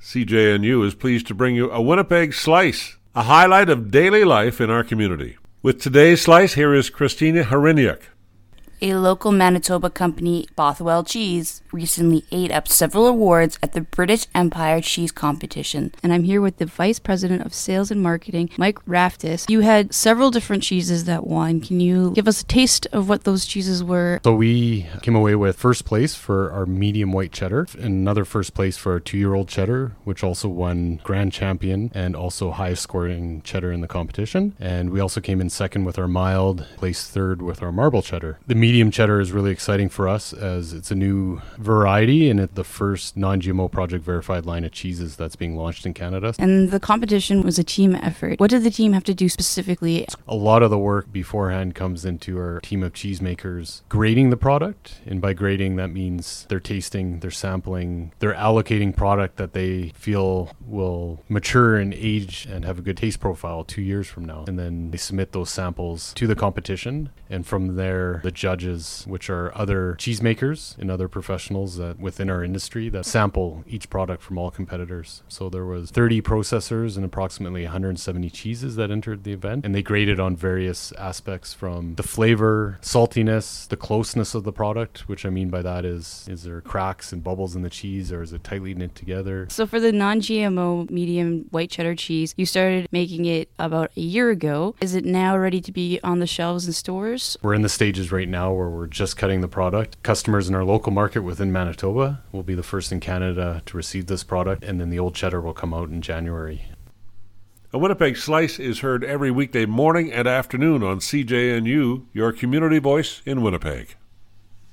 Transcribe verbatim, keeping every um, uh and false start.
C J N U is pleased to bring you a Winnipeg Slice, a highlight of daily life in our community. With today's Slice, here is Christina Hryniuk. A local Manitoba company, Bothwell Cheese, recently ate up several awards at the British Empire Cheese Competition. And I'm here with the Vice President of Sales and Marketing, Mike Raftis. You had several different cheeses that won. Can you give us a taste of what those cheeses were? So we came away with first place for our medium white cheddar, and another first place for our two-year-old cheddar, which also won Grand Champion and also highest scoring cheddar in the competition. And we also came in second with our mild, placed third with our marble cheddar. The medium Medium cheddar is really exciting for us as it's a new variety and it's the first non-G M O project verified line of cheeses that's being launched in Canada. And the competition was a team effort. What did the team have to do specifically? A lot of the work beforehand comes into our team of cheesemakers grading the product. And by grading, that means they're tasting, they're sampling, they're allocating product that they feel will mature and age and have a good taste profile two years from now. And then they submit those samples to the competition. And from there, the judges, which are other cheesemakers and other professionals that within our industry that sample each product from all competitors. So there was thirty processors and approximately one hundred seventy cheeses that entered the event. And they graded on various aspects from the flavor, saltiness, the closeness of the product, which I mean by that is, is there cracks and bubbles in the cheese or is it tightly knit together? So for the non-G M O medium white cheddar cheese, you started making it about a year ago. Is it now ready to be on the shelves in stores? We're in the stages right now where we're just cutting the product. Customers in our local market within Manitoba will be the first in Canada to receive this product, and then the old cheddar will come out in January. A Winnipeg Slice is heard every weekday morning and afternoon on C J N U, your community voice in Winnipeg.